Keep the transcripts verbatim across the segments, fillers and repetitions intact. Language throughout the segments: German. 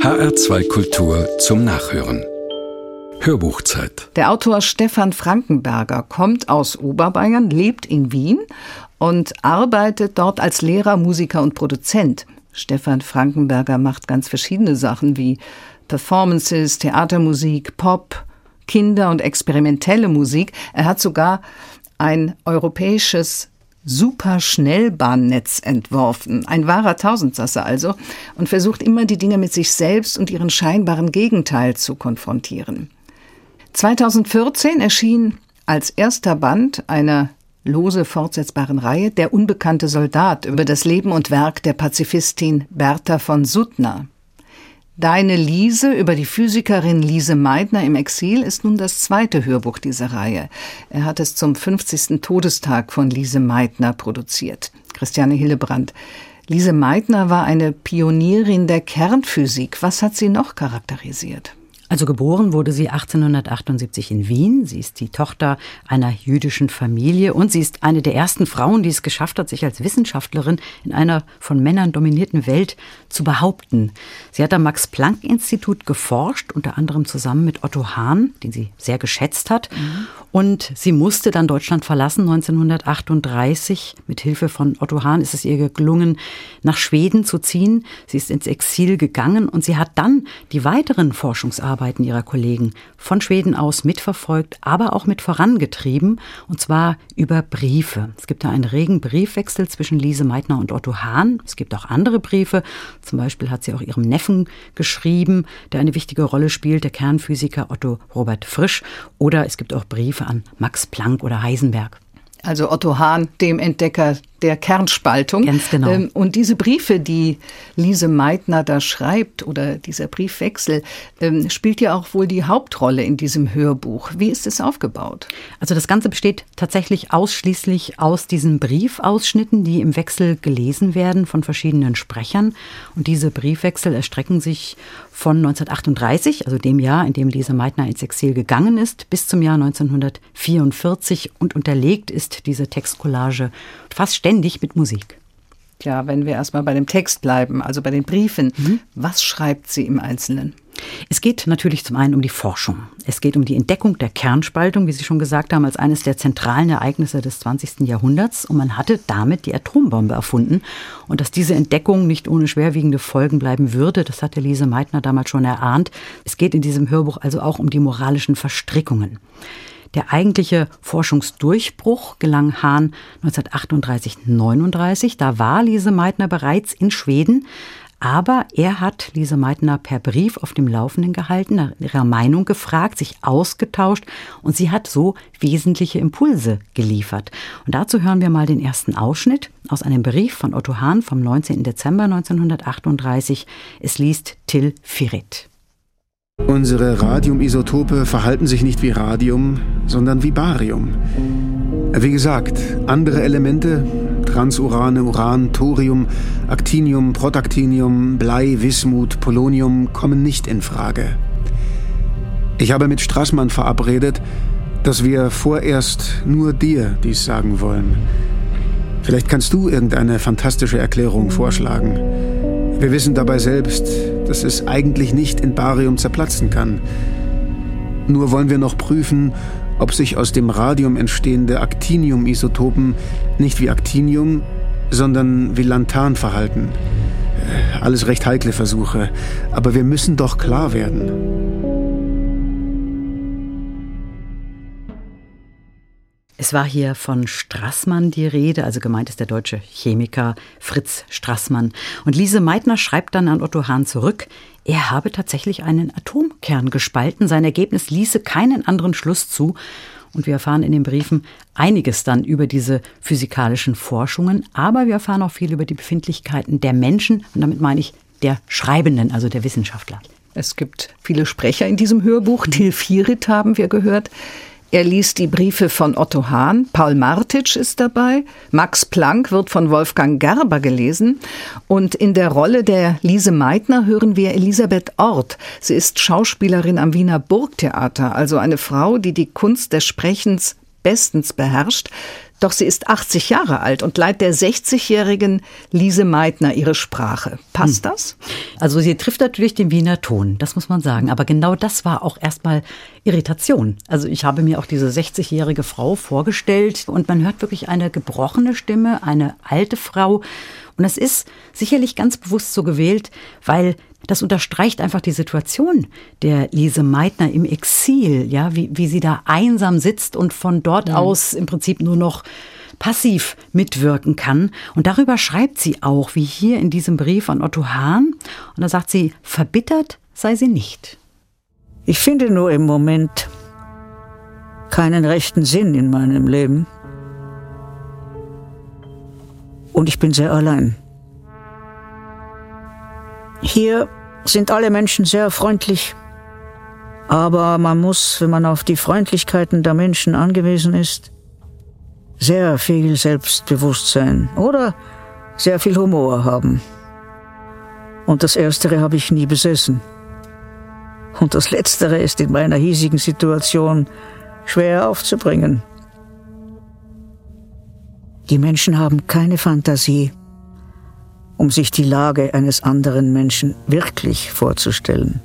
H R zwei Kultur zum Nachhören. Hörbuchzeit. Der Autor Stefan Frankenberger kommt aus Oberbayern, lebt in Wien und arbeitet dort als Lehrer, Musiker und Produzent. Stefan Frankenberger macht ganz verschiedene Sachen wie Performances, Theatermusik, Pop, Kinder- und experimentelle Musik. Er hat sogar ein europäisches Superschnellbahnnetz entworfen, ein wahrer Tausendsasser also, und versucht immer, die Dinge mit sich selbst und ihren scheinbaren Gegenteil zu konfrontieren. zweitausendvierzehn erschien als erster Band einer lose fortsetzbaren Reihe Der unbekannte Soldat über das Leben und Werk der Pazifistin Bertha von Suttner. Deine Liese über die Physikerin Lise Meitner im Exil ist nun das zweite Hörbuch dieser Reihe. Er hat es zum fünfzigsten Todestag von Lise Meitner produziert. Christiane Hillebrand. Lise Meitner war eine Pionierin der Kernphysik. Was hat sie noch charakterisiert? Also geboren wurde sie achtzehnhundertachtundsiebzig in Wien. Sie ist die Tochter einer jüdischen Familie und sie ist eine der ersten Frauen, die es geschafft hat, sich als Wissenschaftlerin in einer von Männern dominierten Welt zu behaupten. Sie hat am Max-Planck-Institut geforscht, unter anderem zusammen mit Otto Hahn, den sie sehr geschätzt hat. Mhm. Und sie musste dann Deutschland verlassen, neunzehnhundertachtunddreißig. Mit Hilfe von Otto Hahn ist es ihr gelungen, nach Schweden zu ziehen. Sie ist ins Exil gegangen und sie hat dann die weiteren Forschungsarbeiten ihrer Kollegen von Schweden aus mitverfolgt, aber auch mit vorangetrieben, und zwar über Briefe. Es gibt da einen regen Briefwechsel zwischen Lise Meitner und Otto Hahn. Es gibt auch andere Briefe. Zum Beispiel hat sie auch ihrem Neffen geschrieben, der eine wichtige Rolle spielt, der Kernphysiker Otto Robert Frisch. Oder es gibt auch Briefe an Max Planck oder Heisenberg. Also Otto Hahn, dem Entdecker der Kernspaltung. Ganz genau. Und diese Briefe, die Lise Meitner da schreibt, oder dieser Briefwechsel, spielt ja auch wohl die Hauptrolle in diesem Hörbuch. Wie ist es aufgebaut? Also das Ganze besteht tatsächlich ausschließlich aus diesen Briefausschnitten, die im Wechsel gelesen werden von verschiedenen Sprechern. Und diese Briefwechsel erstrecken sich von neunzehnhundertachtunddreißig, also dem Jahr, in dem Lise Meitner ins Exil gegangen ist, bis zum Jahr neunzehnhundertvierundvierzig, und unterlegt ist diese Textcollage fast ständig mit Musik. Ja, wenn wir erstmal bei dem Text bleiben, also bei den Briefen, mhm. Was schreibt sie im Einzelnen? Es geht natürlich zum einen um die Forschung. Es geht um die Entdeckung der Kernspaltung, wie Sie schon gesagt haben, als eines der zentralen Ereignisse des zwanzigsten Jahrhunderts. Und man hatte damit die Atombombe erfunden. Und dass diese Entdeckung nicht ohne schwerwiegende Folgen bleiben würde, das hatte Lise Meitner damals schon erahnt. Es geht in diesem Hörbuch also auch um die moralischen Verstrickungen. Der eigentliche Forschungsdurchbruch gelang Hahn neunzehnhundertachtunddreißig neununddreißig. Da war Lise Meitner bereits in Schweden. Aber er hat Lise Meitner per Brief auf dem Laufenden gehalten, nach ihrer Meinung gefragt, sich ausgetauscht, und sie hat so wesentliche Impulse geliefert. Und dazu hören wir mal den ersten Ausschnitt aus einem Brief von Otto Hahn vom neunzehnten Dezember neunzehnhundertachtunddreißig. Es liest Till Firet. Unsere Radiumisotope verhalten sich nicht wie Radium, sondern wie Barium. Wie gesagt, andere Elemente, Transurane, Uran, Thorium, Actinium, Protactinium, Blei, Wismut, Polonium kommen nicht in Frage. Ich habe mit Strassmann verabredet, dass wir vorerst nur dir dies sagen wollen. Vielleicht kannst du irgendeine fantastische Erklärung vorschlagen. Wir wissen dabei selbst, dass es eigentlich nicht in Barium zerplatzen kann. Nur wollen wir noch prüfen, ob sich aus dem Radium entstehende Actinium-Isotopen nicht wie Actinium, sondern wie Lanthan verhalten. Alles recht heikle Versuche, aber wir müssen doch klar werden. Es war hier von Strassmann die Rede, also gemeint ist der deutsche Chemiker Fritz Strassmann. Und Lise Meitner schreibt dann an Otto Hahn zurück, er habe tatsächlich einen Atomkern gespalten. Sein Ergebnis ließe keinen anderen Schluss zu. Und wir erfahren in den Briefen einiges dann über diese physikalischen Forschungen. Aber wir erfahren auch viel über die Befindlichkeiten der Menschen. Und damit meine ich der Schreibenden, also der Wissenschaftler. Es gibt viele Sprecher in diesem Hörbuch. Till Firet haben wir gehört. Er liest die Briefe von Otto Hahn, Paul Martitsch ist dabei, Max Planck wird von Wolfgang Gerber gelesen und in der Rolle der Lise Meitner hören wir Elisabeth Orth. Sie ist Schauspielerin am Wiener Burgtheater, also eine Frau, die die Kunst des Sprechens bestens beherrscht. Doch sie ist achtzig Jahre alt und leiht der sechzigjährigen Lise Meitner ihre Sprache. Passt hm. das? Also sie trifft natürlich den Wiener Ton, das muss man sagen. Aber genau das war auch erstmal Irritation. Also ich habe mir auch diese sechzigjährige Frau vorgestellt und man hört wirklich eine gebrochene Stimme, eine alte Frau. Und das ist sicherlich ganz bewusst so gewählt, weil das unterstreicht einfach die Situation der Lise Meitner im Exil, ja, wie, wie sie da einsam sitzt und von dort mhm. aus im Prinzip nur noch passiv mitwirken kann. Und darüber schreibt sie auch, wie hier in diesem Brief an Otto Hahn. Und da sagt sie, verbittert sei sie nicht. Ich finde nur im Moment keinen rechten Sinn in meinem Leben. Und ich bin sehr allein. Hier sind alle Menschen sehr freundlich, aber man muss, wenn man auf die Freundlichkeiten der Menschen angewiesen ist, sehr viel Selbstbewusstsein oder sehr viel Humor haben. Und das Erstere habe ich nie besessen. Und das Letztere ist in meiner hiesigen Situation schwer aufzubringen. Die Menschen haben keine Fantasie, um sich die Lage eines anderen Menschen wirklich vorzustellen.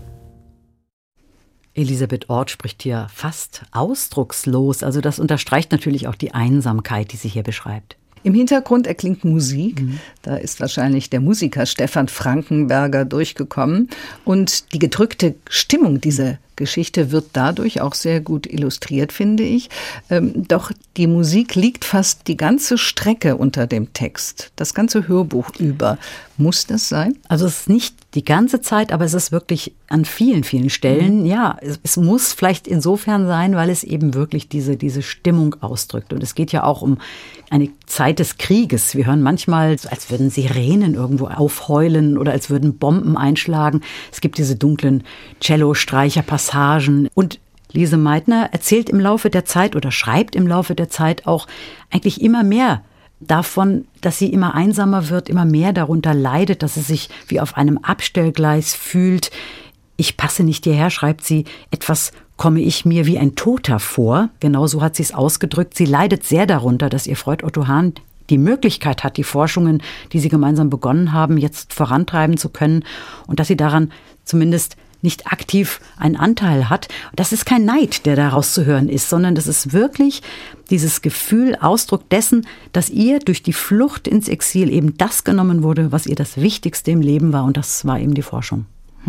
Elisabeth Orth spricht hier fast ausdruckslos. Also das unterstreicht natürlich auch die Einsamkeit, die sie hier beschreibt. Im Hintergrund erklingt Musik. Mhm. Da ist wahrscheinlich der Musiker Stefan Frankenberger durchgekommen. Und die gedrückte Stimmung dieser Geschichte wird dadurch auch sehr gut illustriert, finde ich. Ähm, doch die Musik liegt fast die ganze Strecke unter dem Text, das ganze Hörbuch über. Muss das sein? Also es ist nicht die ganze Zeit, aber es ist wirklich an vielen, vielen Stellen. Mhm. Ja, es, es muss vielleicht insofern sein, weil es eben wirklich diese, diese Stimmung ausdrückt. Und es geht ja auch um eine Zeit des Krieges. Wir hören manchmal, als würden Sirenen irgendwo aufheulen oder als würden Bomben einschlagen. Es gibt diese dunklen Cello-Streicher-Passagen. Und Lise Meitner erzählt im Laufe der Zeit oder schreibt im Laufe der Zeit auch eigentlich immer mehr davon, dass sie immer einsamer wird, immer mehr darunter leidet, dass sie sich wie auf einem Abstellgleis fühlt. Ich passe nicht hierher, schreibt sie, etwas komme ich mir wie ein Toter vor. Genau so hat sie es ausgedrückt. Sie leidet sehr darunter, dass ihr Freund Otto Hahn die Möglichkeit hat, die Forschungen, die sie gemeinsam begonnen haben, jetzt vorantreiben zu können und dass sie daran zumindest nicht aktiv einen Anteil hat. Das ist kein Neid, der daraus zu hören ist, sondern das ist wirklich dieses Gefühl, Ausdruck dessen, dass ihr durch die Flucht ins Exil eben das genommen wurde, was ihr das Wichtigste im Leben war, und das war eben die Forschung.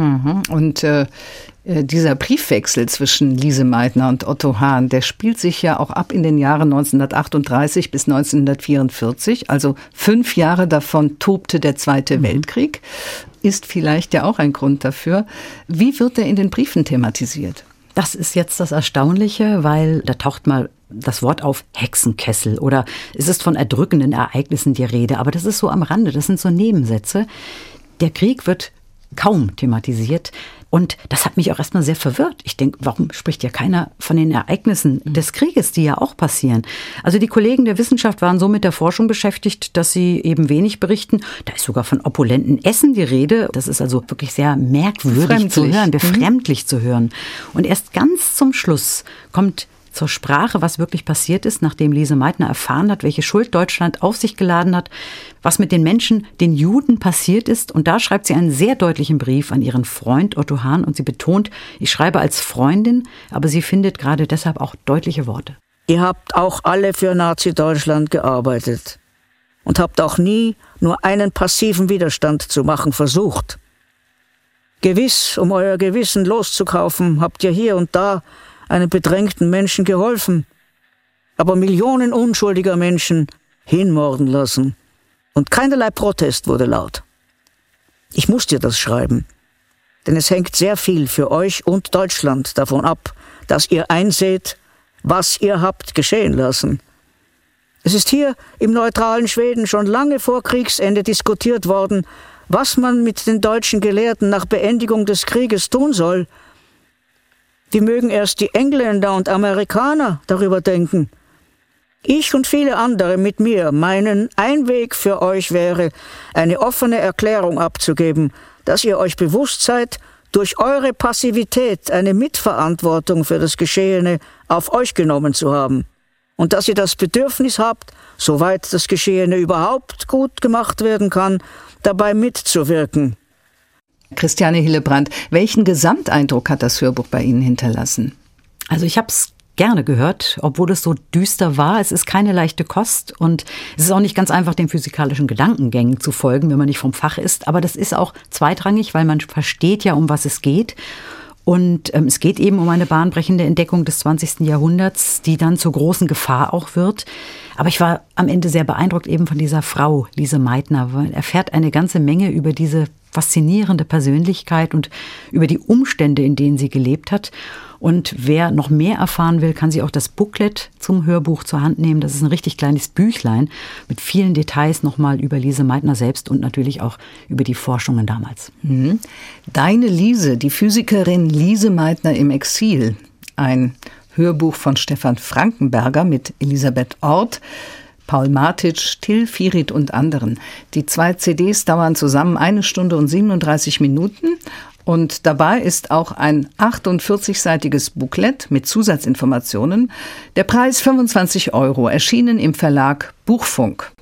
Und äh, dieser Briefwechsel zwischen Lise Meitner und Otto Hahn, der spielt sich ja auch ab in den Jahren neunzehnhundertachtunddreißig bis neunzehnhundertvierundvierzig. Also fünf Jahre davon tobte der Zweite mhm. Weltkrieg. Ist vielleicht ja auch ein Grund dafür. Wie wird er in den Briefen thematisiert? Das ist jetzt das Erstaunliche, weil da taucht mal das Wort auf Hexenkessel oder es ist von erdrückenden Ereignissen die Rede. Aber das ist so am Rande, das sind so Nebensätze. Der Krieg wird kaum thematisiert. Und das hat mich auch erstmal sehr verwirrt. Ich denke, warum spricht ja keiner von den Ereignissen des Krieges, die ja auch passieren? Also die Kollegen der Wissenschaft waren so mit der Forschung beschäftigt, dass sie eben wenig berichten. Da ist sogar von opulenten Essen die Rede. Das ist also wirklich sehr merkwürdig zu hören, befremdlich mhm. zu hören. Und erst ganz zum Schluss kommt zur Sprache, was wirklich passiert ist, nachdem Lise Meitner erfahren hat, welche Schuld Deutschland auf sich geladen hat, was mit den Menschen, den Juden passiert ist. Und da schreibt sie einen sehr deutlichen Brief an ihren Freund Otto Hahn und sie betont, ich schreibe als Freundin, aber sie findet gerade deshalb auch deutliche Worte. Ihr habt auch alle für Nazi-Deutschland gearbeitet und habt auch nie nur einen passiven Widerstand zu machen versucht. Gewiss, um euer Gewissen loszukaufen, habt ihr hier und da einem bedrängten Menschen geholfen, aber Millionen unschuldiger Menschen hinmorden lassen. Und keinerlei Protest wurde laut. Ich muss dir das schreiben, denn es hängt sehr viel für euch und Deutschland davon ab, dass ihr einseht, was ihr habt geschehen lassen. Es ist hier im neutralen Schweden schon lange vor Kriegsende diskutiert worden, was man mit den deutschen Gelehrten nach Beendigung des Krieges tun soll. Wie mögen erst die Engländer und Amerikaner darüber denken? Ich und viele andere mit mir meinen, ein Weg für euch wäre, eine offene Erklärung abzugeben, dass ihr euch bewusst seid, durch eure Passivität eine Mitverantwortung für das Geschehene auf euch genommen zu haben. und dass ihr das Bedürfnis habt, soweit das Geschehene überhaupt gut gemacht werden kann, dabei mitzuwirken. Christiane Hillebrand, welchen Gesamteindruck hat das Hörbuch bei Ihnen hinterlassen? Also ich habe es gerne gehört, obwohl es so düster war. Es ist keine leichte Kost und es ist auch nicht ganz einfach, den physikalischen Gedankengängen zu folgen, wenn man nicht vom Fach ist. Aber das ist auch zweitrangig, weil man versteht ja, um was es geht. Und ähm, es geht eben um eine bahnbrechende Entdeckung des zwanzigsten Jahrhunderts, die dann zur großen Gefahr auch wird. Aber ich war am Ende sehr beeindruckt eben von dieser Frau, Lise Meitner. Man erfährt eine ganze Menge über diese faszinierende Persönlichkeit und über die Umstände, in denen sie gelebt hat. Und wer noch mehr erfahren will, kann sich auch das Booklet zum Hörbuch zur Hand nehmen. Das ist ein richtig kleines Büchlein mit vielen Details nochmal über Lise Meitner selbst und natürlich auch über die Forschungen damals. Mhm. Deine Lise, die Physikerin Lise Meitner im Exil. Ein Hörbuch von Stefan Frankenberger mit Elisabeth Orth, Paul Martitsch, Till Firit und anderen. Die zwei C Ds dauern zusammen eine Stunde und siebenunddreißig Minuten. Und dabei ist auch ein achtundvierzigseitiges Booklet mit Zusatzinformationen. Der Preis fünfundzwanzig Euro, erschienen im Verlag Buchfunk.